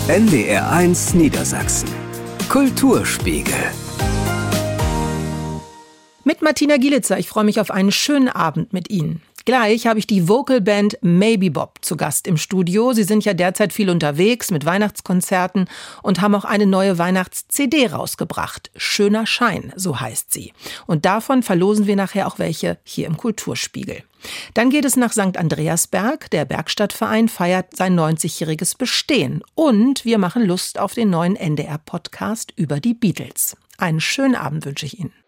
NDR1 Niedersachsen. Kulturspiegel. Mit Martina Gielitzer. Ich freue mich auf einen schönen Abend mit Ihnen. Gleich habe ich die Vocalband Maybe Bob zu Gast im Studio. Sie sind ja derzeit viel unterwegs mit Weihnachtskonzerten und haben auch eine neue Weihnachts-CD rausgebracht. Schöner Schein, so heißt sie. Und davon verlosen wir nachher auch welche hier im Kulturspiegel. Dann geht es nach St. Andreasberg. Der Bergstadtverein feiert sein 90-jähriges Bestehen. Und wir machen Lust auf den neuen NDR-Podcast über die Beatles. Einen schönen Abend wünsche ich Ihnen.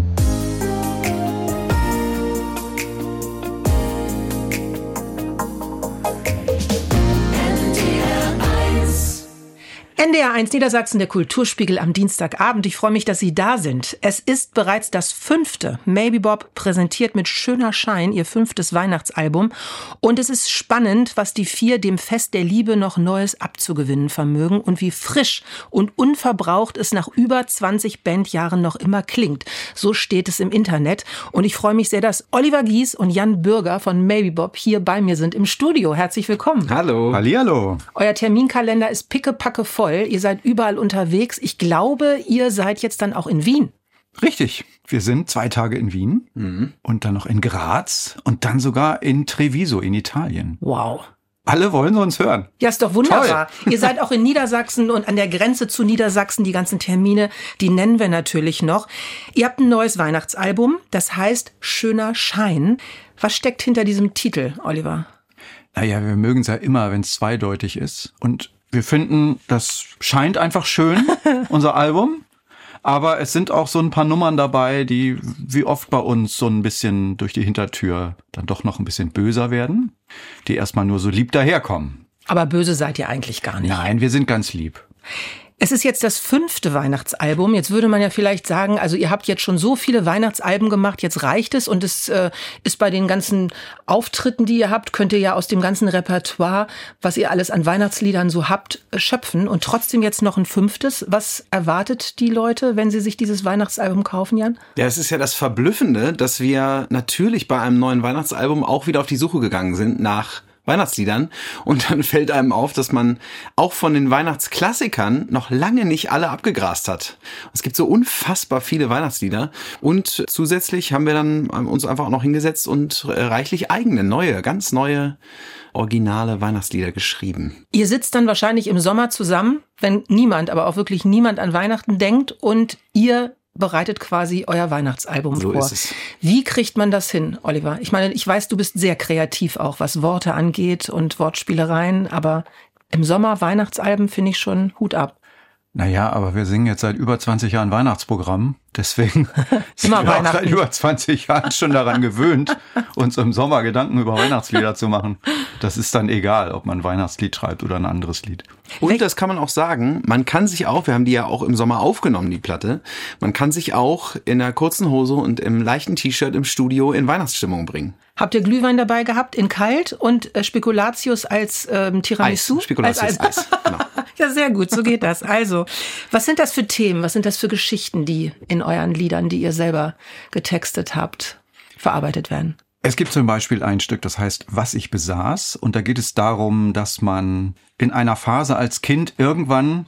NDR1 Niedersachsen, der Kulturspiegel am Dienstagabend. Ich freue mich, dass Sie da sind. Es ist bereits das 5. Maybe Bob präsentiert mit Schöner Schein ihr 5. Weihnachtsalbum. Und es ist spannend, was die 4 dem Fest der Liebe noch Neues abzugewinnen vermögen und wie frisch und unverbraucht es nach über 20 Bandjahren noch immer klingt. So steht es im Internet. Und ich freue mich sehr, dass Oliver Gies und Jan Bürger von Maybe Bob hier bei mir sind im Studio. Herzlich willkommen. Hallo. Hallihallo. Euer Terminkalender ist pickepacke voll. Ihr seid überall unterwegs. Ich glaube, ihr seid jetzt dann auch in Wien. Richtig. Wir sind 2 Tage in Wien und dann noch in Graz und dann sogar in Treviso in Italien. Wow. Alle wollen uns hören. Ja, ist doch wunderbar. Toll. Ihr seid auch in Niedersachsen und an der Grenze zu Niedersachsen. Die ganzen Termine, die nennen wir natürlich noch. Ihr habt ein neues Weihnachtsalbum, das heißt Schöner Schein. Was steckt hinter diesem Titel, Oliver? Naja, wir mögen es ja immer, wenn es zweideutig ist. Und wir finden, das scheint einfach schön, unser Album. Aber es sind auch so ein paar Nummern dabei, die wie oft bei uns so ein bisschen durch die Hintertür dann doch noch ein bisschen böser werden, die erstmal nur so lieb daherkommen. Aber böse seid ihr eigentlich gar nicht. Nein, wir sind ganz lieb. Es ist jetzt das 5. Weihnachtsalbum. Jetzt würde man ja vielleicht sagen, also ihr habt jetzt schon so viele Weihnachtsalben gemacht, jetzt reicht es. Und es ist bei den ganzen Auftritten, die ihr habt, könnt ihr ja aus dem ganzen Repertoire, was ihr alles an Weihnachtsliedern so habt, schöpfen. Und trotzdem jetzt noch ein 5. Was erwartet die Leute, wenn sie sich dieses Weihnachtsalbum kaufen, Jan? Ja, es ist ja das Verblüffende, dass wir natürlich bei einem neuen Weihnachtsalbum auch wieder auf die Suche gegangen sind nach Weihnachtsliedern. Und dann fällt einem auf, dass man auch von den Weihnachtsklassikern noch lange nicht alle abgegrast hat. Es gibt so unfassbar viele Weihnachtslieder. Und zusätzlich haben wir dann uns einfach auch noch hingesetzt und reichlich eigene, neue, ganz neue, originale Weihnachtslieder geschrieben. Ihr sitzt dann wahrscheinlich im Sommer zusammen, wenn niemand, aber auch wirklich niemand an Weihnachten denkt und ihr bereitet quasi euer Weihnachtsalbum so vor. Ist es. Wie kriegt man das hin, Oliver? Ich meine, ich weiß, du bist sehr kreativ auch, was Worte angeht und Wortspielereien, aber im Sommer Weihnachtsalben finde ich schon Hut ab. Naja, aber wir singen jetzt seit über 20 Jahren Weihnachtsprogramm. Deswegen sind wir auch seit über 20 Jahren schon daran gewöhnt, uns im Sommer Gedanken über Weihnachtslieder zu machen. Das ist dann egal, ob man ein Weihnachtslied schreibt oder ein anderes Lied. Und das kann man auch sagen, man kann sich auch, wir haben die ja auch im Sommer aufgenommen, die Platte, man kann sich auch in einer kurzen Hose und im leichten T-Shirt im Studio in Weihnachtsstimmung bringen. Habt ihr Glühwein dabei gehabt in kalt und Spekulatius als Tiramisu? Eis. Spekulatius Eis. Genau. Ja, sehr gut, so geht das. Also, was sind das für Themen, was sind das für Geschichten, die in euren Liedern, die ihr selber getextet habt, verarbeitet werden? Es gibt zum Beispiel ein Stück, das heißt Was ich besaß. Und da geht es darum, dass man in einer Phase als Kind irgendwann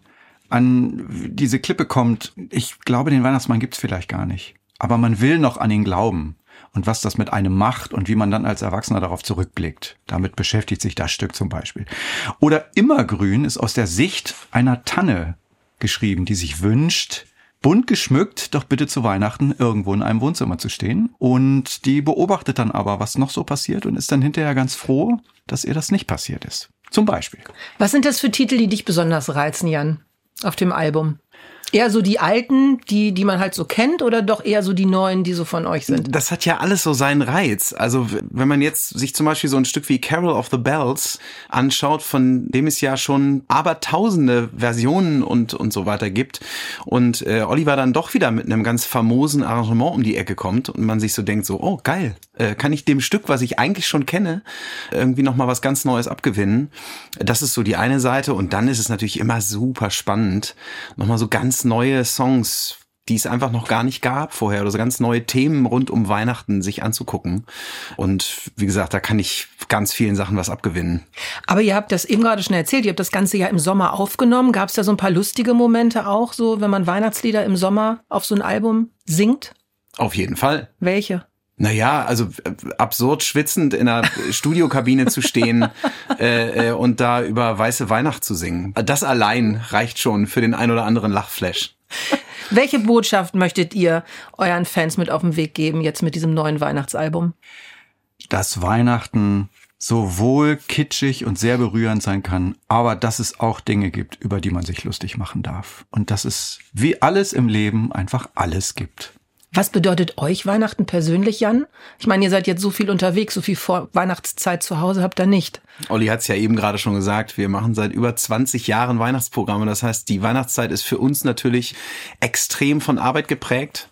an diese Klippe kommt. Ich glaube, den Weihnachtsmann gibt's vielleicht gar nicht. Aber man will noch an ihn glauben. Und was das mit einem macht und wie man dann als Erwachsener darauf zurückblickt. Damit beschäftigt sich das Stück zum Beispiel. Oder Immergrün ist aus der Sicht einer Tanne geschrieben, die sich wünscht, bunt geschmückt, doch bitte zu Weihnachten irgendwo in einem Wohnzimmer zu stehen. Und die beobachtet dann aber, was noch so passiert und ist dann hinterher ganz froh, dass ihr das nicht passiert ist. Zum Beispiel. Was sind das für Titel, die dich besonders reizen, Jan, auf dem Album? Eher so die alten, die man halt so kennt, oder doch eher so die neuen, die so von euch sind? Das hat ja alles so seinen Reiz. Also wenn man jetzt sich zum Beispiel so ein Stück wie Carol of the Bells anschaut, von dem es ja schon abertausende Versionen und so weiter gibt und Oliver dann doch wieder mit einem ganz famosen Arrangement um die Ecke kommt und man sich so denkt so, oh geil, kann ich dem Stück, was ich eigentlich schon kenne, irgendwie nochmal was ganz Neues abgewinnen. Das ist so die eine Seite und dann ist es natürlich immer super spannend, nochmal so ganz neue Songs, die es einfach noch gar nicht gab vorher, oder so ganz neue Themen rund um Weihnachten sich anzugucken. Und wie gesagt, da kann ich ganz vielen Sachen was abgewinnen. Aber ihr habt das eben gerade schon erzählt, ihr habt das Ganze ja im Sommer aufgenommen. Gab es da so ein paar lustige Momente auch, so wenn man Weihnachtslieder im Sommer auf so ein Album singt? Auf jeden Fall. Welche? Naja, also absurd schwitzend in einer Studiokabine zu stehen und da über Weiße Weihnacht zu singen. Das allein reicht schon für den ein oder anderen Lachflash. Welche Botschaft möchtet ihr euren Fans mit auf den Weg geben, jetzt mit diesem neuen Weihnachtsalbum? Dass Weihnachten sowohl kitschig und sehr berührend sein kann, aber dass es auch Dinge gibt, über die man sich lustig machen darf. Und dass es wie alles im Leben einfach alles gibt. Was bedeutet euch Weihnachten persönlich, Jan? Ich meine, ihr seid jetzt so viel unterwegs, so viel Vorweihnachtszeit zu Hause habt ihr nicht. Olli hat es ja eben gerade schon gesagt, wir machen seit über 20 Jahren Weihnachtsprogramme. Das heißt, die Weihnachtszeit ist für uns natürlich extrem von Arbeit geprägt.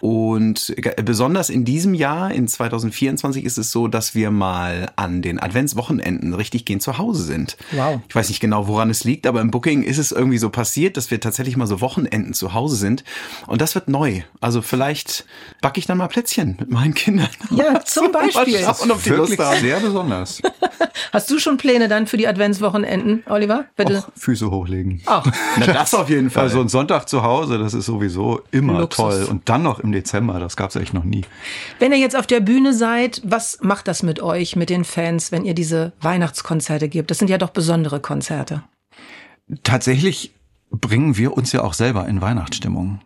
Und besonders in diesem Jahr, in 2024, ist es so, dass wir mal an den Adventswochenenden richtig gehend zu Hause sind. Wow. Ich weiß nicht genau, woran es liegt, aber im Booking ist es irgendwie so passiert, dass wir tatsächlich mal so Wochenenden zu Hause sind. Und das wird neu. Also vielleicht backe ich dann mal Plätzchen mit meinen Kindern. Ja, zum Beispiel. Und auf die Wirklich Lust haben. sehr besonders. Hast du schon Pläne dann für die Adventswochenenden, Oliver? Bitte. Och, Füße hochlegen. Ach, Na, das auf jeden Fall. Also ein Sonntag zu Hause, das ist sowieso immer Luxus. toll. Und dann noch im Dezember, das gab's echt noch nie. wenn ihr jetzt auf der Bühne seid, was macht das mit euch, mit den Fans, wenn ihr diese Weihnachtskonzerte gebt? Das sind ja doch besondere Konzerte. Tatsächlich bringen wir uns ja auch selber in Weihnachtsstimmung.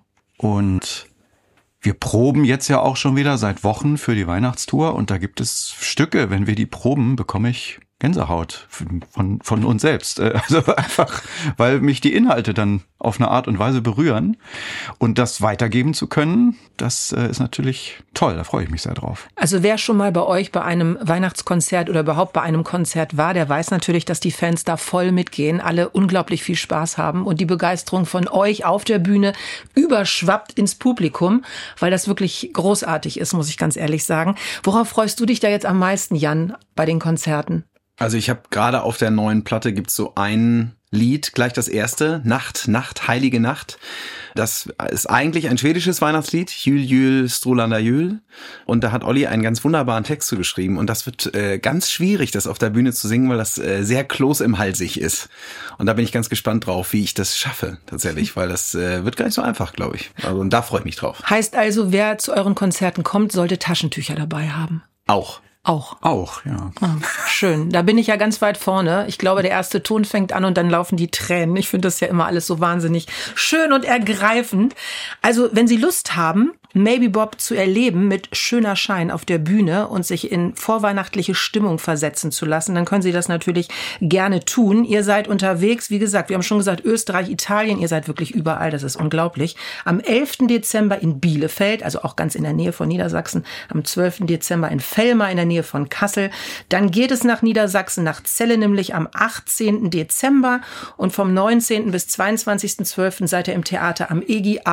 Und wir proben jetzt ja auch schon wieder seit Wochen für die Weihnachtstour. Und da gibt es Stücke, wenn wir die proben, bekomme ich Gänsehaut von uns selbst. Also einfach, weil mich die Inhalte dann auf eine Art und Weise berühren. Und das weitergeben zu können, das ist natürlich toll. Da freue ich mich sehr drauf. Also wer schon mal bei euch bei einem Weihnachtskonzert oder überhaupt bei einem Konzert war, der weiß natürlich, dass die Fans da voll mitgehen, alle unglaublich viel Spaß haben und die Begeisterung von euch auf der Bühne überschwappt ins Publikum, weil das wirklich großartig ist, muss ich ganz ehrlich sagen. Worauf freust du dich da jetzt am meisten, Jan, bei den Konzerten? Also ich habe gerade auf der neuen Platte gibt's so ein Lied, gleich das erste, Nacht, Nacht, Heilige Nacht. Das ist eigentlich ein schwedisches Weihnachtslied, Jul, Jul, Strulanda Jul. Und da hat Olli einen ganz wunderbaren Text zu geschrieben. Und das wird ganz schwierig, das auf der Bühne zu singen, weil das sehr kloß im Halsig ist. Und da bin ich ganz gespannt drauf, wie ich das schaffe tatsächlich, weil das wird gar nicht so einfach, glaube ich. Also, und da freue ich mich drauf. Heißt also, wer zu euren Konzerten kommt, sollte Taschentücher dabei haben. Auch. Auch, ja. Ah, schön. Da bin ich ja ganz weit vorne. Ich glaube, der erste Ton fängt an und dann laufen die Tränen. Ich finde das ja immer alles so wahnsinnig schön und ergreifend. Also, wenn Sie Lust haben, Maybe Bob zu erleben mit schöner Schein auf der Bühne und sich in vorweihnachtliche Stimmung versetzen zu lassen, dann können Sie das natürlich gerne tun. Ihr seid unterwegs, wie gesagt, wir haben schon gesagt, Österreich, Italien, ihr seid wirklich überall, das ist unglaublich. Am 11. Dezember in Bielefeld, also auch ganz in der Nähe von Niedersachsen, am 12. Dezember in Vellmar in der Nähe von Kassel. Dann geht es nach Niedersachsen, nach Celle, nämlich am 18. Dezember und vom 19. bis 22.12. seid ihr im Theater am EGI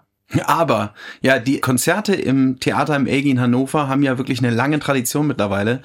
Aber, ja, die Konzerte im Theater im EGI in Hannover haben ja wirklich eine lange Tradition mittlerweile.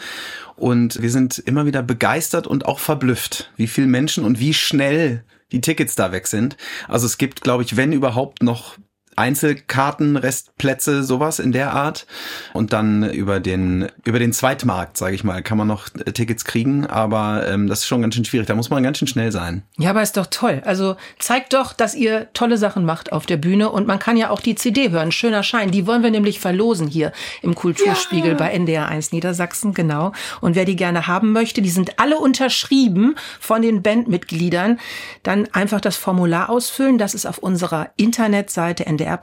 Und wir sind immer wieder begeistert und auch verblüfft, wie viele Menschen und wie schnell die Tickets da weg sind. Also es gibt, glaube ich, wenn überhaupt noch Einzelkarten, Restplätze, sowas in der Art. Und dann über den Zweitmarkt, sage ich mal, kann man noch Tickets kriegen. Aber das ist schon ganz schön schwierig. Da muss man ganz schön schnell sein. Ja, aber ist doch toll. Also zeigt doch, dass ihr tolle Sachen macht auf der Bühne. Und man kann ja auch die CD hören. Schöner Schein. Die wollen wir nämlich verlosen hier im Kulturspiegel bei NDR 1 Niedersachsen. Genau. Und wer die gerne haben möchte, die sind alle unterschrieben von den Bandmitgliedern. Dann einfach das Formular ausfüllen. Das ist auf unserer Internetseite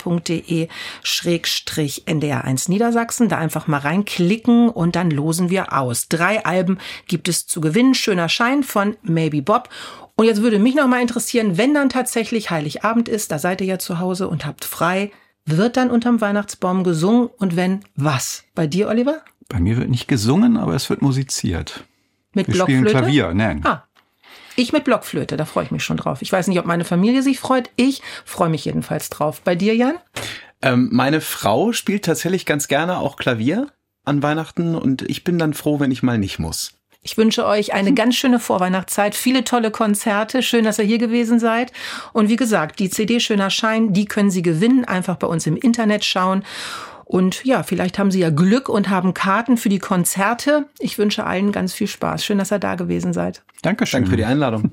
ndr.de/NDR1 Niedersachsen. Da einfach mal reinklicken und dann losen wir aus. 3 Alben gibt es zu gewinnen. Schöner Schein von Maybe Bob. Und jetzt würde mich noch mal interessieren, wenn dann tatsächlich Heiligabend ist, da seid ihr ja zu Hause und habt frei, wird dann unterm Weihnachtsbaum gesungen und wenn, was? Bei dir, Oliver? Bei mir wird nicht gesungen, aber es wird musiziert. Mit Wir Blockflöte? spielen Klavier, nein. Ich mit Blockflöte, da freue ich mich schon drauf. Ich weiß nicht, ob meine Familie sich freut. Ich freue mich jedenfalls drauf. Bei dir, Jan? Meine Frau spielt tatsächlich ganz gerne auch Klavier an Weihnachten und ich bin dann froh, wenn ich mal nicht muss. Ich wünsche euch eine ganz schöne Vorweihnachtszeit, viele tolle Konzerte. Schön, dass ihr hier gewesen seid. Und wie gesagt, die CD Schöner Schein, die können Sie gewinnen. Einfach bei uns im Internet schauen. Und ja, vielleicht haben Sie ja Glück und haben Karten für die Konzerte. Ich wünsche allen ganz viel Spaß. Schön, dass ihr da gewesen seid. Dankeschön. Danke für die Einladung.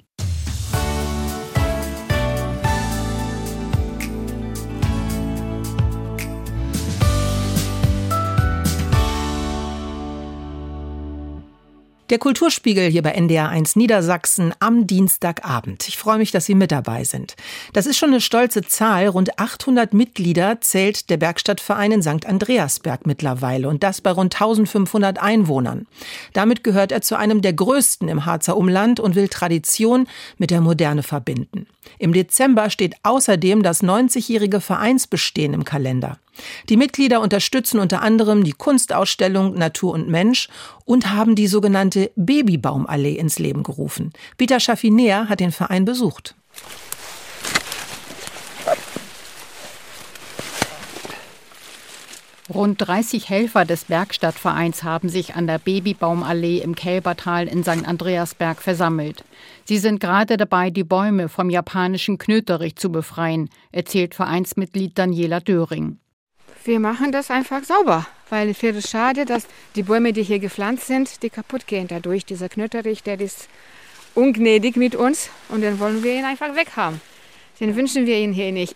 Der Kulturspiegel hier bei NDR1 Niedersachsen am Dienstagabend. Ich freue mich, dass Sie mit dabei sind. Das ist schon eine stolze Zahl. Rund 800 Mitglieder zählt der Bergstadtverein in St. Andreasberg mittlerweile und das bei rund 1500 Einwohnern. Damit gehört er zu einem der größten im Harzer Umland und will Tradition mit der Moderne verbinden. Im Dezember steht außerdem das 90-jährige Vereinsbestehen im Kalender. Die Mitglieder unterstützen unter anderem die Kunstausstellung Natur und Mensch und haben die sogenannte Babybaumallee ins Leben gerufen. Peter Schaffinea hat den Verein besucht. Rund 30 Helfer des Bergstadtvereins haben sich an der Babybaumallee im Kälbertal in St. Andreasberg versammelt. Sie sind gerade dabei, die Bäume vom japanischen Knöterich zu befreien, erzählt Vereinsmitglied Daniela Döring. Wir machen das einfach sauber, weil ich finde es schade, dass die Bäume, die hier gepflanzt sind, die kaputt gehen dadurch. Dieser Knöterich, der ist ungnädig mit uns und dann wollen wir ihn einfach weghaben. Den wünschen wir ihn hier nicht.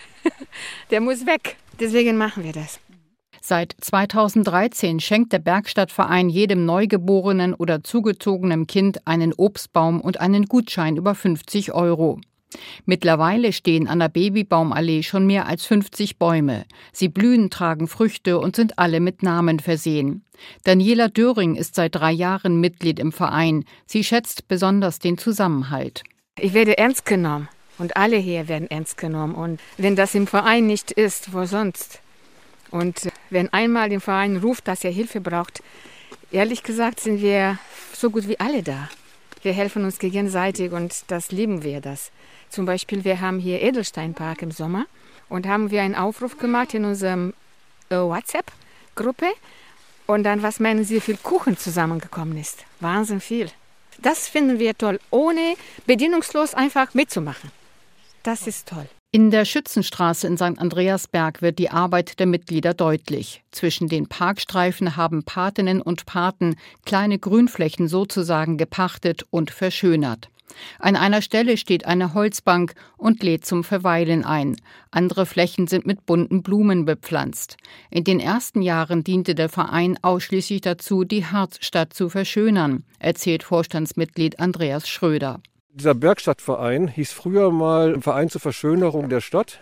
Der muss weg. Deswegen machen wir das. Seit 2013 schenkt der Bergstadtverein jedem neugeborenen oder zugezogenen Kind einen Obstbaum und einen Gutschein über 50 €. Mittlerweile stehen an der Babybaumallee schon mehr als 50 Bäume. Sie blühen, tragen Früchte und sind alle mit Namen versehen. Daniela Döring ist seit 3 Jahren Mitglied im Verein. Sie schätzt besonders den Zusammenhalt. Ich werde ernst genommen und alle hier werden ernst genommen. Und wenn das im Verein nicht ist, wo sonst? Und wenn einmal den Verein ruft, dass er Hilfe braucht, ehrlich gesagt sind wir so gut wie alle da. Wir helfen uns gegenseitig und das lieben wir das. Zum Beispiel, wir haben hier Edelsteinpark im Sommer und haben wir einen Aufruf gemacht in unserer WhatsApp-Gruppe. Und dann, was meinen Sie, wie viel Kuchen zusammengekommen ist? Wahnsinn viel. Das finden wir toll, ohne bedingungslos einfach mitzumachen. Das ist toll. In der Schützenstraße in St. Andreasberg wird die Arbeit der Mitglieder deutlich. Zwischen den Parkstreifen haben Patinnen und Paten kleine Grünflächen sozusagen gepachtet und verschönert. An einer Stelle steht eine Holzbank und lädt zum Verweilen ein. Andere Flächen sind mit bunten Blumen bepflanzt. In den ersten Jahren diente der Verein ausschließlich dazu, die Harzstadt zu verschönern, erzählt Vorstandsmitglied Andreas Schröder. Dieser Bergstadtverein hieß früher mal Verein zur Verschönerung der Stadt.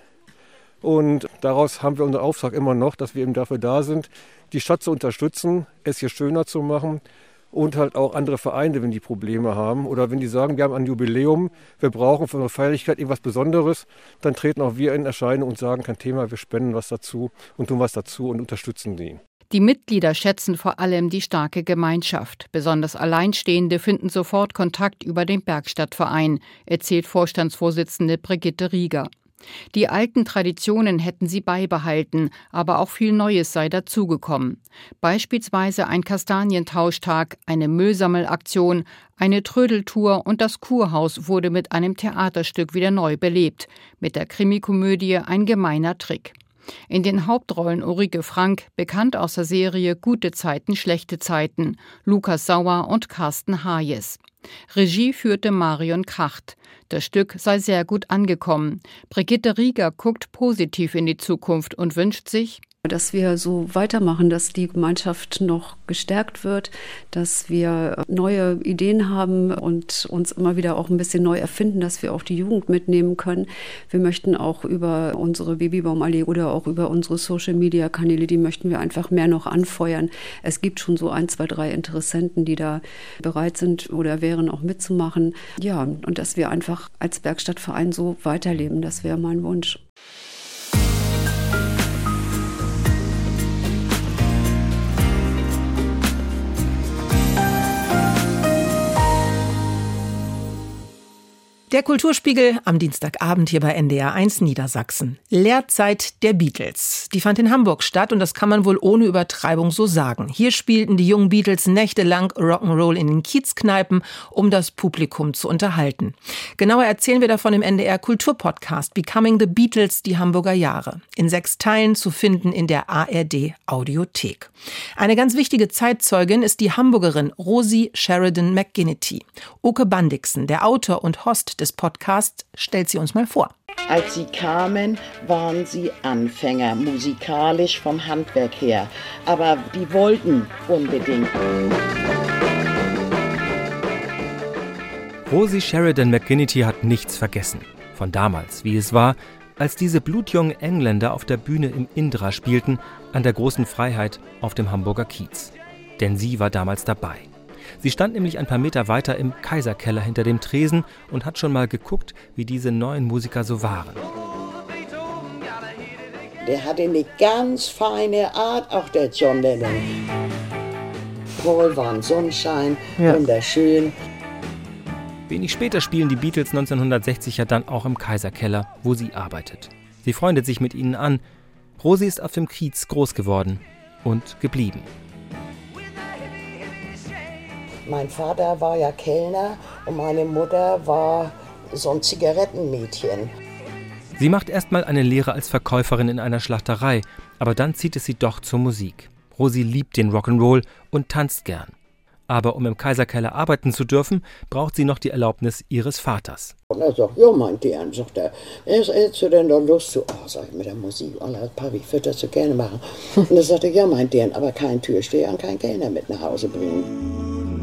Und daraus haben wir unseren Auftrag immer noch, dass wir eben dafür da sind, die Stadt zu unterstützen, es hier schöner zu machen. Und halt auch andere Vereine, wenn die Probleme haben oder wenn die sagen, wir haben ein Jubiläum, wir brauchen für unsere Feierlichkeit irgendwas Besonderes, dann treten auch wir in Erscheinung und sagen, kein Thema, wir spenden was dazu und tun was dazu und unterstützen die. Die Mitglieder schätzen vor allem die starke Gemeinschaft. Besonders Alleinstehende finden sofort Kontakt über den Bergstadtverein, erzählt Vorstandsvorsitzende Brigitte Rieger. Die alten Traditionen hätten sie beibehalten, aber auch viel Neues sei dazugekommen. Beispielsweise ein Kastanientauschtag, eine Müllsammelaktion, eine Trödeltour und das Kurhaus wurde mit einem Theaterstück wieder neu belebt, mit der Krimikomödie Ein gemeiner Trick. In den Hauptrollen Ulrike Frank, bekannt aus der Serie Gute Zeiten, schlechte Zeiten, Lukas Sauer und Carsten Hayes. Regie führte Marion Kracht. Das Stück sei sehr gut angekommen. Brigitte Rieger guckt positiv in die Zukunft und wünscht sich, dass wir so weitermachen, dass die Gemeinschaft noch gestärkt wird, dass wir neue Ideen haben und uns immer wieder auch ein bisschen neu erfinden, dass wir auch die Jugend mitnehmen können. Wir möchten auch über unsere Babybaumallee oder auch über unsere Social-Media-Kanäle, die möchten wir einfach mehr noch anfeuern. Es gibt schon so 1, 2, 3 Interessenten, die da bereit sind oder wären auch mitzumachen. Ja, und dass wir einfach als Bergstadtverein so weiterleben, das wäre mein Wunsch. Der Kulturspiegel am Dienstagabend hier bei NDR 1 Niedersachsen. Lehrzeit der Beatles. Die fand in Hamburg statt und das kann man wohl ohne Übertreibung so sagen. Hier spielten die jungen Beatles nächtelang Rock'n'Roll in den Kiezkneipen, um das Publikum zu unterhalten. Genauer erzählen wir davon im NDR Kulturpodcast Becoming the Beatles, die Hamburger Jahre. In 6 Teilen zu finden in der ARD Audiothek. Eine ganz wichtige Zeitzeugin ist die Hamburgerin Rosie Sheridan McGinnity. Oke Bandixen, der Autor und Host des Podcasts, stellt sie uns mal vor. Als sie kamen, waren sie Anfänger, musikalisch vom Handwerk her. Aber die wollten unbedingt. Rosie Sheridan McGinnity hat nichts vergessen. Von damals, wie es war, als diese blutjungen Engländer auf der Bühne im Indra spielten, an der großen Freiheit auf dem Hamburger Kiez. Denn sie war damals dabei. Sie stand nämlich ein paar Meter weiter im Kaiserkeller hinter dem Tresen und hat schon mal geguckt, wie diese neuen Musiker so waren. Der hatte eine ganz feine Art, auch der John Lennon. Paul war ein Sonnenschein, wunderschön. Wenig später spielen die Beatles 1960 ja dann auch im Kaiserkeller, wo sie arbeitet. Sie freundet sich mit ihnen an. Rosie ist auf dem Kiez groß geworden und geblieben. Mein Vater war ja Kellner und meine Mutter war so ein Zigarettenmädchen. Sie macht erstmal eine Lehre als Verkäuferin in einer Schlachterei, aber dann zieht es sie doch zur Musik. Rosie liebt den Rock'n'Roll und tanzt gern. Aber um im Kaiserkeller arbeiten zu dürfen, braucht sie noch die Erlaubnis ihres Vaters. Und er sagt, ja, mein Dern, sagt er, hättest du denn da Lust zu, sag ich, mit der Musik, Papi, ich würde das so gerne machen. Und er sagte, ja, mein Dern, aber kein Türsteher und kein Kellner mit nach Hause bringen.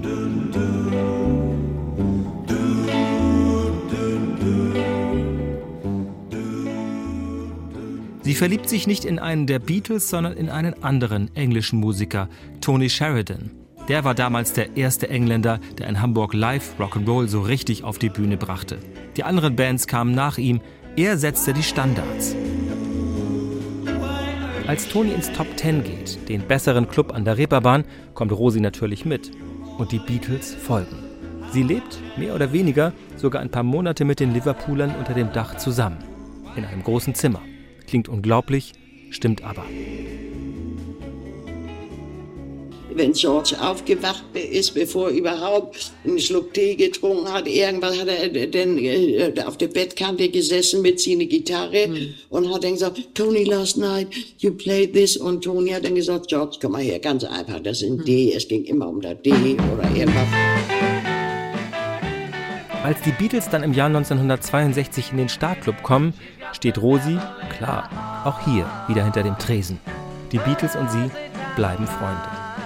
Sie verliebt sich nicht in einen der Beatles, sondern in einen anderen englischen Musiker, Tony Sheridan. Der war damals der erste Engländer, der in Hamburg live Rock'n'Roll so richtig auf die Bühne brachte. Die anderen Bands kamen nach ihm, er setzte die Standards. Als Tony ins Top 10 geht, den besseren Club an der Reeperbahn, kommt Rosie natürlich mit. Und die Beatles folgen. Sie lebt, mehr oder weniger, sogar ein paar Monate mit den Liverpoolern unter dem Dach zusammen. In einem großen Zimmer. Klingt unglaublich, stimmt aber. Wenn George aufgewacht ist, bevor er überhaupt einen Schluck Tee getrunken hat, irgendwas hat er dann auf der Bettkante gesessen mit seiner Gitarre und hat dann gesagt, Tony, last night you played this. Und Tony hat dann gesagt, George, komm mal her, ganz einfach, das ist ein D, es ging immer um das D oder irgendwas. Als die Beatles dann im Jahr 1962 in den Starclub kommen, steht Rosie, klar, auch hier wieder hinter dem Tresen. Die Beatles und sie bleiben Freunde.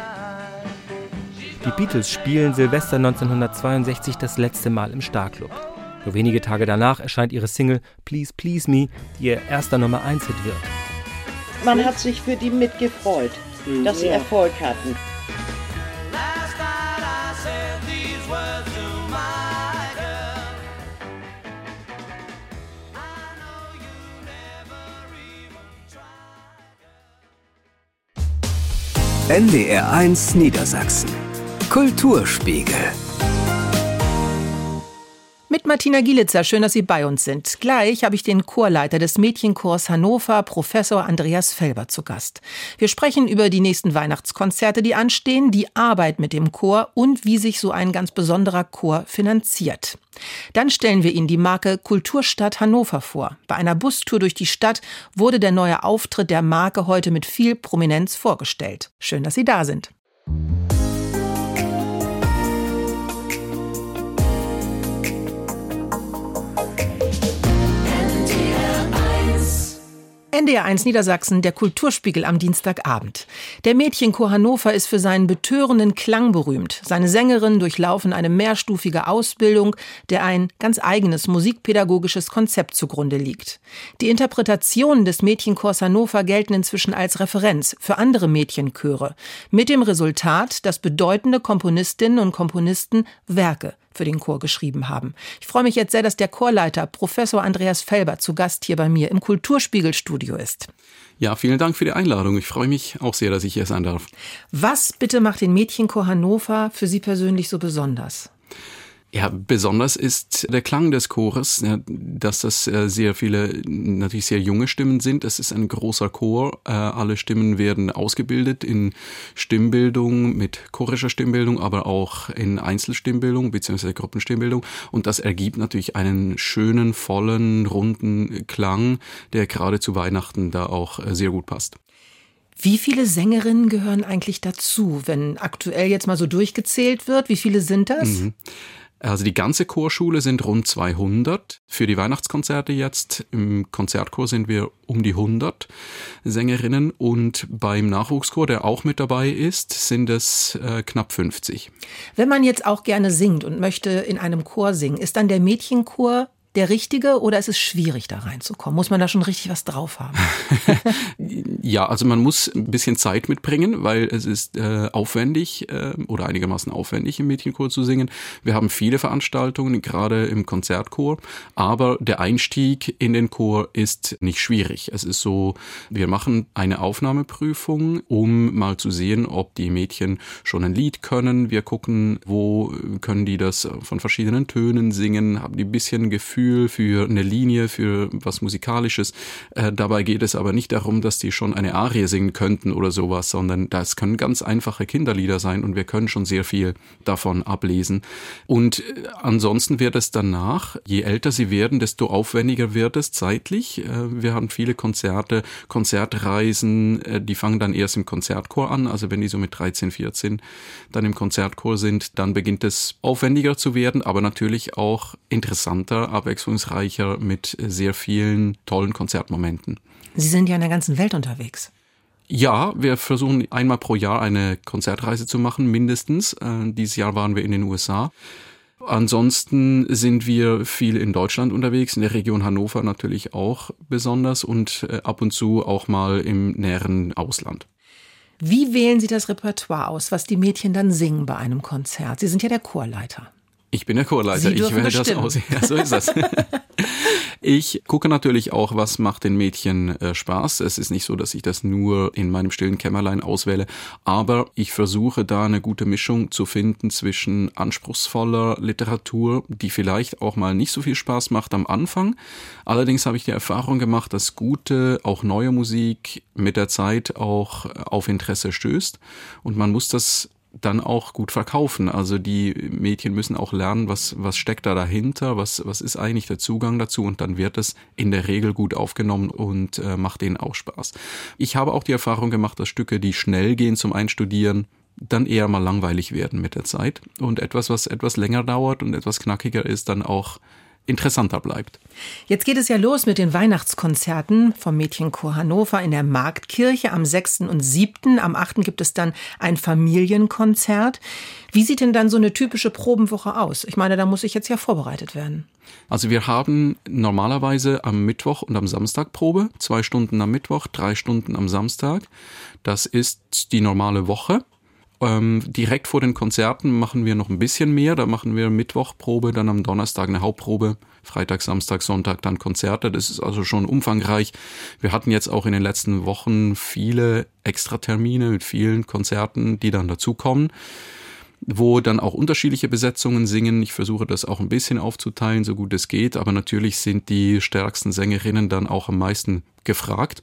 Die Beatles spielen Silvester 1962 das letzte Mal im Starclub. Nur wenige Tage danach erscheint ihre Single Please Please Me, die ihr erster Nummer-1-Hit wird. Man hat sich für die mitgefreut, dass sie Erfolg hatten. NDR 1 Niedersachsen. Kulturspiegel. Mit Martina Gielitzer, schön, dass Sie bei uns sind. Gleich habe ich den Chorleiter des Mädchenchors Hannover, Professor Andreas Felber, zu Gast. Wir sprechen über die nächsten Weihnachtskonzerte, die anstehen, die Arbeit mit dem Chor und wie sich so ein ganz besonderer Chor finanziert. Dann stellen wir Ihnen die Marke Kulturstadt Hannover vor. Bei einer Bustour durch die Stadt wurde der neue Auftritt der Marke heute mit viel Prominenz vorgestellt. Schön, dass Sie da sind. NDR 1 Niedersachsen, der Kulturspiegel am Dienstagabend. Der Mädchenchor Hannover ist für seinen betörenden Klang berühmt. Seine Sängerinnen durchlaufen eine mehrstufige Ausbildung, der ein ganz eigenes musikpädagogisches Konzept zugrunde liegt. Die Interpretationen des Mädchenchors Hannover gelten inzwischen als Referenz für andere Mädchenchöre. Mit dem Resultat, dass bedeutende Komponistinnen und Komponisten Werke für den Chor geschrieben haben. Ich freue mich jetzt sehr, dass der Chorleiter Professor Andreas Felber zu Gast hier bei mir im Kulturspiegelstudio ist. Ja, vielen Dank für die Einladung. Ich freue mich auch sehr, dass ich hier sein darf. Was bitte macht den Mädchenchor Hannover für Sie persönlich so besonders? Ja, besonders ist der Klang des Chores, ja, dass das sehr viele, natürlich sehr junge Stimmen sind. Es ist ein großer Chor. Alle Stimmen werden ausgebildet in Stimmbildung, mit chorischer Stimmbildung, aber auch in Einzelstimmbildung bzw. Gruppenstimmbildung. Und das ergibt natürlich einen schönen, vollen, runden Klang, der gerade zu Weihnachten da auch sehr gut passt. Wie viele Sängerinnen gehören eigentlich dazu, wenn aktuell jetzt mal so durchgezählt wird? Wie viele sind das? Also die ganze Chorschule sind rund 200. Für die Weihnachtskonzerte jetzt im Konzertchor sind wir um die 100 Sängerinnen und beim Nachwuchschor, der auch mit dabei ist, sind es knapp 50. Wenn man jetzt auch gerne singt und möchte in einem Chor singen, ist dann der Mädchenchor der richtige oder ist es schwierig, da reinzukommen? Muss man da schon richtig was drauf haben? Ja, also man muss ein bisschen Zeit mitbringen, weil es ist aufwendig oder einigermaßen aufwendig, im Mädchenchor zu singen. Wir haben viele Veranstaltungen, gerade im Konzertchor, aber der Einstieg in den Chor ist nicht schwierig. Es ist so, wir machen eine Aufnahmeprüfung, um mal zu sehen, ob die Mädchen schon ein Lied können. Wir gucken, wo können die das von verschiedenen Tönen singen, haben die ein bisschen Gefühl für eine Linie, für was Musikalisches. Dabei geht es aber nicht darum, dass die schon eine Arie singen könnten oder sowas, sondern das können ganz einfache Kinderlieder sein und wir können schon sehr viel davon ablesen. Und ansonsten wird es danach, je älter sie werden, desto aufwendiger wird es zeitlich. Wir haben viele Konzerte, Konzertreisen, die fangen dann erst im Konzertchor an. Also wenn die so mit 13, 14 dann im Konzertchor sind, dann beginnt es aufwendiger zu werden, aber natürlich auch interessanter, abwechslungsreicher mit sehr vielen tollen Konzertmomenten. Sie sind ja in der ganzen Welt unterwegs. Ja, wir versuchen einmal pro Jahr eine Konzertreise zu machen, mindestens. Dieses Jahr waren wir in den USA. Ansonsten sind wir viel in Deutschland unterwegs, in der Region Hannover natürlich auch besonders und ab und zu auch mal im näheren Ausland. Wie wählen Sie das Repertoire aus, was die Mädchen dann singen bei einem Konzert? Sie sind ja der Chorleiter. Ich bin der Chorleiter, ich wähle das aus. Ja, so ist das. Ich gucke natürlich auch, was macht den Mädchen Spaß. Es ist nicht so, dass ich das nur in meinem stillen Kämmerlein auswähle, aber ich versuche da eine gute Mischung zu finden zwischen anspruchsvoller Literatur, die vielleicht auch mal nicht so viel Spaß macht am Anfang. Allerdings habe ich die Erfahrung gemacht, dass gute, auch neue Musik mit der Zeit auch auf Interesse stößt und man muss das dann auch gut verkaufen. Also die Mädchen müssen auch lernen, was steckt da dahinter, was ist eigentlich der Zugang dazu und dann wird es in der Regel gut aufgenommen und macht denen auch Spaß. Ich habe auch die Erfahrung gemacht, dass Stücke, die schnell gehen zum Einstudieren, dann eher mal langweilig werden mit der Zeit und etwas, was etwas länger dauert und etwas knackiger ist, dann auch interessanter bleibt. Jetzt geht es ja los mit den Weihnachtskonzerten vom Mädchenchor Hannover in der Marktkirche am 6. und 7. Am 8. gibt es dann ein Familienkonzert. Wie sieht denn dann so eine typische Probenwoche aus? Ich meine, da muss ich jetzt ja vorbereitet werden. Also wir haben normalerweise am Mittwoch und am Samstag Probe. 2 Stunden am Mittwoch, 3 Stunden am Samstag. Das ist die normale Woche. Direkt vor den Konzerten machen wir noch ein bisschen mehr. Da machen wir Mittwochprobe, dann am Donnerstag eine Hauptprobe, Freitag, Samstag, Sonntag dann Konzerte. Das ist also schon umfangreich. Wir hatten jetzt auch in den letzten Wochen viele Extratermine mit vielen Konzerten, die dann dazukommen, wo dann auch unterschiedliche Besetzungen singen. Ich versuche das auch ein bisschen aufzuteilen, so gut es geht. Aber natürlich sind die stärksten Sängerinnen dann auch am meisten gefragt.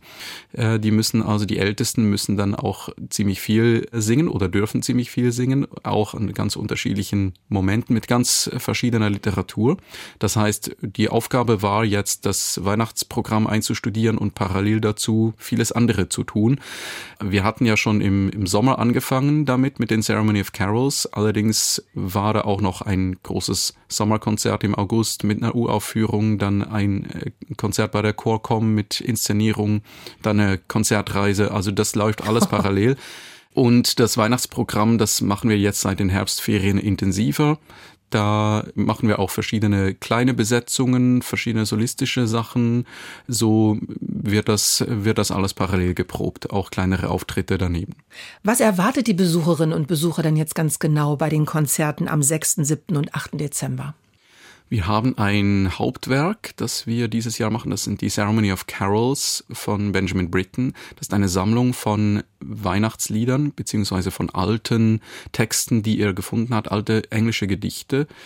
Die Ältesten müssen dann auch ziemlich viel singen oder dürfen ziemlich viel singen, auch in ganz unterschiedlichen Momenten mit ganz verschiedener Literatur. Das heißt, die Aufgabe war jetzt, das Weihnachtsprogramm einzustudieren und parallel dazu vieles andere zu tun. Wir hatten ja schon im Sommer angefangen damit, mit den Ceremony of Carols. Allerdings war da auch noch ein großes Sommerkonzert im August mit einer Uraufführung, dann ein Konzert bei der Chorcom mit Inszenierung, dann eine Konzertreise. Also das läuft alles parallel. Und das Weihnachtsprogramm, das machen wir jetzt seit den Herbstferien intensiver. Da machen wir auch verschiedene kleine Besetzungen, verschiedene solistische Sachen. So wird das alles parallel geprobt, auch kleinere Auftritte daneben. Was erwartet die Besucherinnen und Besucher denn jetzt ganz genau bei den Konzerten am 6., 7. und 8. Dezember? Wir haben ein Hauptwerk, das wir dieses Jahr machen. Das sind die Ceremony of Carols von Benjamin Britten. Das ist eine Sammlung von Weihnachtsliedern beziehungsweise von alten Texten, die er gefunden hat, alte englische Gedichte,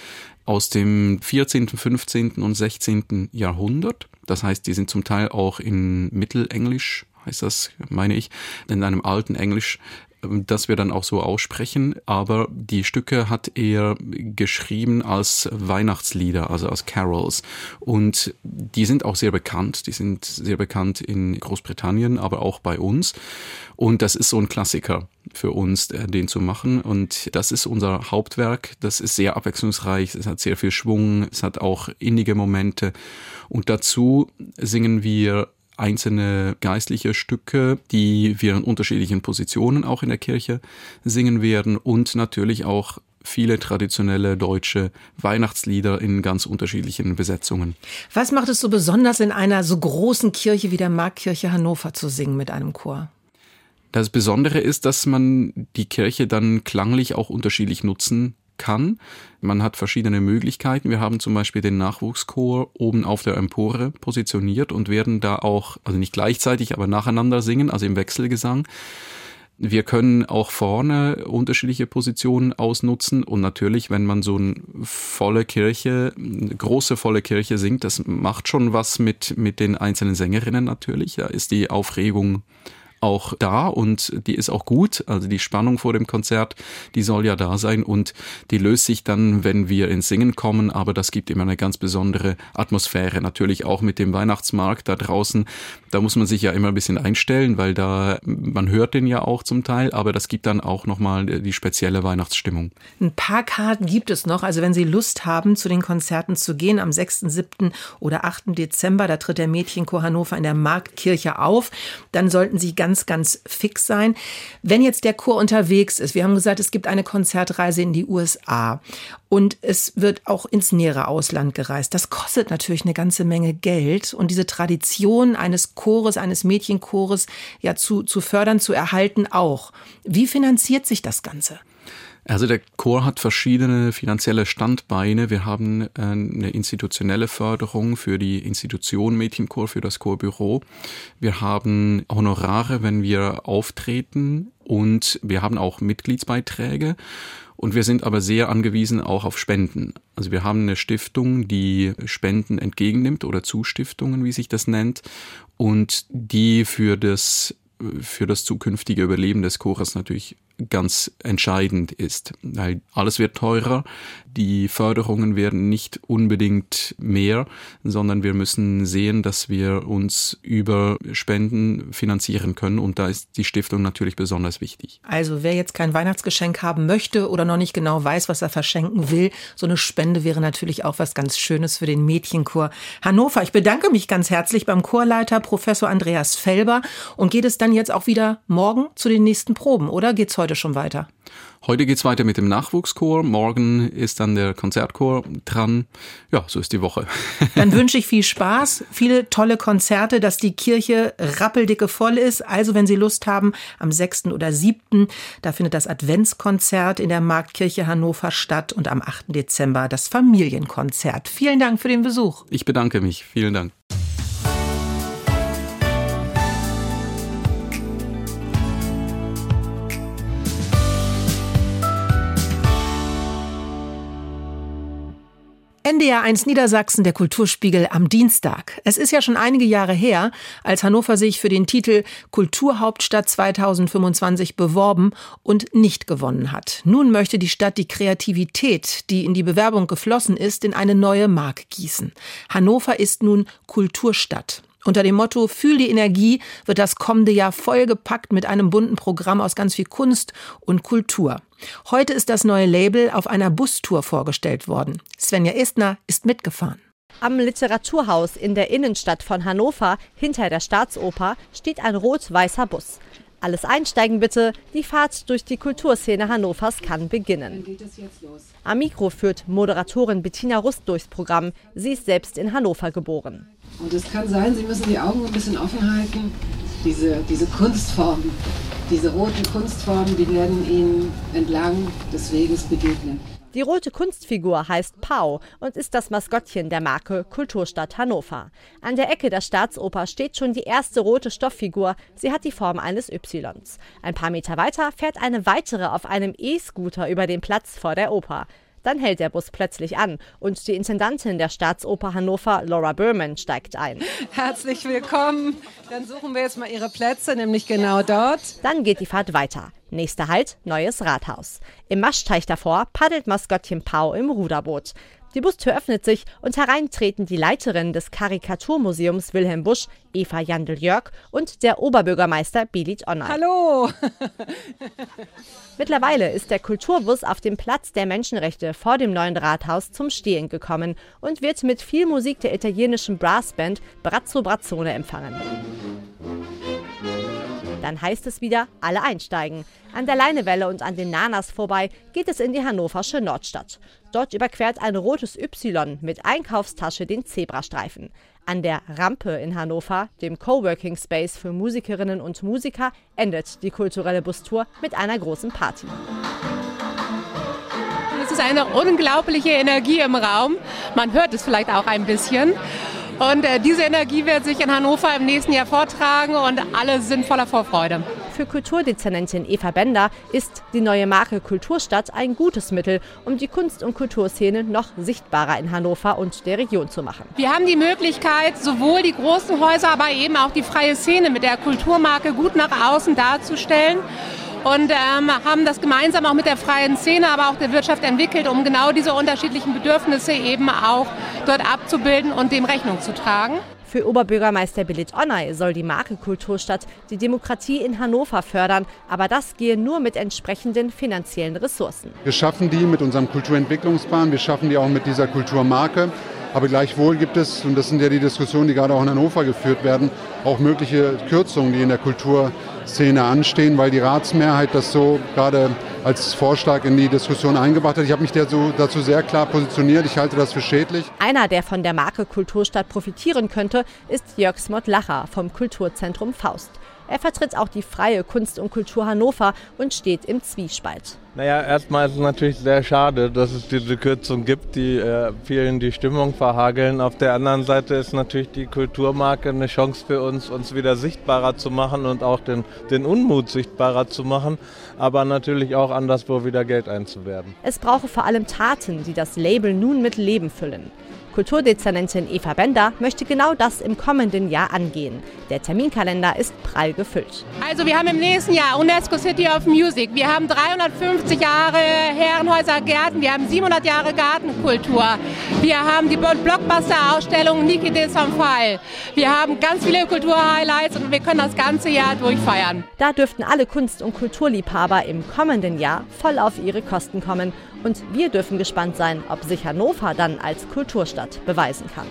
aus dem 14., 15. und 16. Jahrhundert. Das heißt, die sind zum Teil auch in Mittelenglisch, heißt das, meine ich, in einem alten Englisch, das wir dann auch so aussprechen. Aber die Stücke hat er geschrieben als Weihnachtslieder, also als Carols. Und die sind auch sehr bekannt. Die sind sehr bekannt in Großbritannien, aber auch bei uns. Und das ist so ein Klassiker für uns, den zu machen. Und das ist unser Hauptwerk. Das ist sehr abwechslungsreich. Es hat sehr viel Schwung. Es hat auch innige Momente. Und dazu singen wir einzelne geistliche Stücke, die wir in unterschiedlichen Positionen auch in der Kirche singen werden und natürlich auch viele traditionelle deutsche Weihnachtslieder in ganz unterschiedlichen Besetzungen. Was macht es so besonders, in einer so großen Kirche wie der Marktkirche Hannover zu singen mit einem Chor? Das Besondere ist, dass man die Kirche dann klanglich auch unterschiedlich nutzen kann. Man hat verschiedene Möglichkeiten. Wir haben zum Beispiel den Nachwuchschor oben auf der Empore positioniert und werden da auch, also nicht gleichzeitig, aber nacheinander singen, also im Wechselgesang. Wir können auch vorne unterschiedliche Positionen ausnutzen und natürlich, wenn man so eine große volle Kirche singt, das macht schon was mit den einzelnen Sängerinnen natürlich. Da ist die Aufregung auch da und die ist auch gut, also die Spannung vor dem Konzert, die soll ja da sein und die löst sich dann, wenn wir ins Singen kommen, aber das gibt immer eine ganz besondere Atmosphäre, natürlich auch mit dem Weihnachtsmarkt da draußen, da muss man sich ja immer ein bisschen einstellen, weil man hört den ja auch zum Teil, aber das gibt dann auch nochmal die spezielle Weihnachtsstimmung. Ein paar Karten gibt es noch, also wenn Sie Lust haben, zu den Konzerten zu gehen, am 6., 7. oder 8. Dezember, da tritt der Mädchenchor Hannover in der Marktkirche auf, dann sollten Sie ganz fix sein. Wenn jetzt der Chor unterwegs ist, wir haben gesagt, es gibt eine Konzertreise in die USA und es wird auch ins nähere Ausland gereist. Das kostet natürlich eine ganze Menge Geld und diese Tradition eines Chores, eines Mädchenchores ja zu fördern, zu erhalten auch. Wie finanziert sich das Ganze? Also der Chor hat verschiedene finanzielle Standbeine. Wir haben eine institutionelle Förderung für die Institution Mädchenchor, für das Chorbüro. Wir haben Honorare, wenn wir auftreten und wir haben auch Mitgliedsbeiträge. Und wir sind aber sehr angewiesen auch auf Spenden. Also wir haben eine Stiftung, die Spenden entgegennimmt oder Zustiftungen, wie sich das nennt, und die für das zukünftige Überleben des Chores natürlich ganz entscheidend ist, weil alles wird teurer, die Förderungen werden nicht unbedingt mehr, sondern wir müssen sehen, dass wir uns über Spenden finanzieren können und da ist die Stiftung natürlich besonders wichtig. Also wer jetzt kein Weihnachtsgeschenk haben möchte oder noch nicht genau weiß, was er verschenken will, so eine Spende wäre natürlich auch was ganz Schönes für den Mädchenchor Hannover. Ich bedanke mich ganz herzlich beim Chorleiter Professor Andreas Felber und geht es dann jetzt auch wieder morgen zu den nächsten Proben, oder geht's heute schon weiter? Heute geht's weiter mit dem Nachwuchschor. Morgen ist dann der Konzertchor dran. Ja, so ist die Woche. Dann wünsche ich viel Spaß, viele tolle Konzerte, dass die Kirche rappeldicke voll ist. Also wenn Sie Lust haben, am 6. oder 7. da findet das Adventskonzert in der Marktkirche Hannover statt und am 8. Dezember das Familienkonzert. Vielen Dank für den Besuch. Ich bedanke mich. Vielen Dank. NDR1 Niedersachsen, der Kulturspiegel am Dienstag. Es ist ja schon einige Jahre her, als Hannover sich für den Titel Kulturhauptstadt 2025 beworben und nicht gewonnen hat. Nun möchte die Stadt die Kreativität, die in die Bewerbung geflossen ist, in eine neue Mark gießen. Hannover ist nun Kulturstadt. Unter dem Motto Fühl die Energie wird das kommende Jahr vollgepackt mit einem bunten Programm aus ganz viel Kunst und Kultur. Heute ist das neue Label auf einer Bustour vorgestellt worden. Svenja Estner ist mitgefahren. Am Literaturhaus in der Innenstadt von Hannover, hinter der Staatsoper, steht ein rot-weißer Bus. Alles einsteigen bitte, die Fahrt durch die Kulturszene Hannovers kann beginnen. Am Mikro führt Moderatorin Bettina Rust durchs Programm. Sie ist selbst in Hannover geboren. Und es kann sein, Sie müssen die Augen ein bisschen offen halten. Diese Kunstformen, diese roten Kunstformen, die werden Ihnen entlang des Weges begegnen. Die rote Kunstfigur heißt Pau und ist das Maskottchen der Marke Kulturstadt Hannover. An der Ecke der Staatsoper steht schon die erste rote Stofffigur. Sie hat die Form eines Ys. Ein paar Meter weiter fährt eine weitere auf einem E-Scooter über den Platz vor der Oper. Dann hält der Bus plötzlich an und die Intendantin der Staatsoper Hannover, Laura Berman, steigt ein. Herzlich willkommen. Dann suchen wir jetzt mal Ihre Plätze, nämlich genau dort. Dann geht die Fahrt weiter. Nächster Halt, Neues Rathaus. Im Maschteich davor paddelt Maskottchen Pau im Ruderboot. Die Bustür öffnet sich und hereintreten die Leiterin des Karikaturmuseums Wilhelm Busch, Eva Jandl-Jörg, und der Oberbürgermeister Belit Onay. Hallo! Mittlerweile ist der Kulturbus auf dem Platz der Menschenrechte vor dem neuen Rathaus zum Stehen gekommen und wird mit viel Musik der italienischen Brassband Brazzo Brazzone empfangen. Dann heißt es wieder, alle einsteigen. An der Leinewelle und an den Nanas vorbei geht es in die hannoversche Nordstadt. Dort überquert ein rotes Y mit Einkaufstasche den Zebrastreifen. An der Rampe in Hannover, dem Coworking Space für Musikerinnen und Musiker, endet die kulturelle Bustour mit einer großen Party. Es ist eine unglaubliche Energie im Raum. Man hört es vielleicht auch ein bisschen. Und diese Energie wird sich in Hannover im nächsten Jahr vortragen und alle sind voller Vorfreude. Für Kulturdezernentin Eva Bender ist die neue Marke Kulturstadt ein gutes Mittel, um die Kunst- und Kulturszene noch sichtbarer in Hannover und der Region zu machen. Wir haben die Möglichkeit, sowohl die großen Häuser, aber eben auch die freie Szene mit der Kulturmarke gut nach außen darzustellen. Und haben das gemeinsam auch mit der freien Szene, aber auch der Wirtschaft entwickelt, um genau diese unterschiedlichen Bedürfnisse eben auch dort abzubilden und dem Rechnung zu tragen. Für Oberbürgermeister Belit Onay soll die Marke Kulturstadt die Demokratie in Hannover fördern, aber das gehe nur mit entsprechenden finanziellen Ressourcen. Wir schaffen die mit unserem Kulturentwicklungsplan, wir schaffen die auch mit dieser Kulturmarke. Aber gleichwohl gibt es, und das sind ja die Diskussionen, die gerade auch in Hannover geführt werden, auch mögliche Kürzungen, die in der Kulturszene anstehen, weil die Ratsmehrheit das so gerade als Vorschlag in die Diskussion eingebracht hat. Ich habe mich dazu sehr klar positioniert. Ich halte das für schädlich. Einer, der von der Marke Kulturstadt profitieren könnte, ist Jörg Smot-Lacher vom Kulturzentrum Faust. Er vertritt auch die freie Kunst und Kultur Hannover und steht im Zwiespalt. Naja, erstmal ist es natürlich sehr schade, dass es diese Kürzung gibt, die vielen die Stimmung verhageln. Auf der anderen Seite ist natürlich die Kulturmarke eine Chance für uns wieder sichtbarer zu machen und auch den Unmut sichtbarer zu machen, aber natürlich auch anderswo wieder Geld einzuwerben. Es brauche vor allem Taten, die das Label nun mit Leben füllen. Kulturdezernentin Eva Bender möchte genau das im kommenden Jahr angehen. Der Terminkalender ist prall gefüllt. Also wir haben im nächsten Jahr UNESCO City of Music, wir haben 350 Jahre Herrenhäuser Gärten, wir haben 700 Jahre Gartenkultur, wir haben die Blockbuster-Ausstellung Niki de Saint-Phal, wir haben ganz viele Kulturhighlights und wir können das ganze Jahr durchfeiern. Da dürften alle Kunst- und Kulturliebhaber im kommenden Jahr voll auf ihre Kosten kommen. Und wir dürfen gespannt sein, ob sich Hannover dann als Kulturstadt beweisen kann.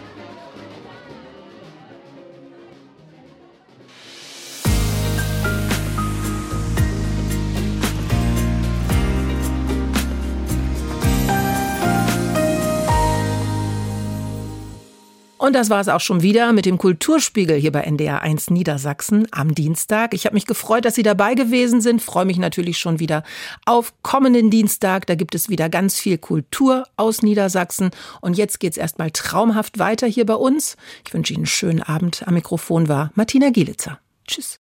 Und das war es auch schon wieder mit dem Kulturspiegel hier bei NDR1 Niedersachsen am Dienstag. Ich habe mich gefreut, dass Sie dabei gewesen sind. Freue mich natürlich schon wieder auf kommenden Dienstag. Da gibt es wieder ganz viel Kultur aus Niedersachsen. Und jetzt geht's erstmal traumhaft weiter hier bei uns. Ich wünsche Ihnen einen schönen Abend. Am Mikrofon war Martina Gielitzer. Tschüss.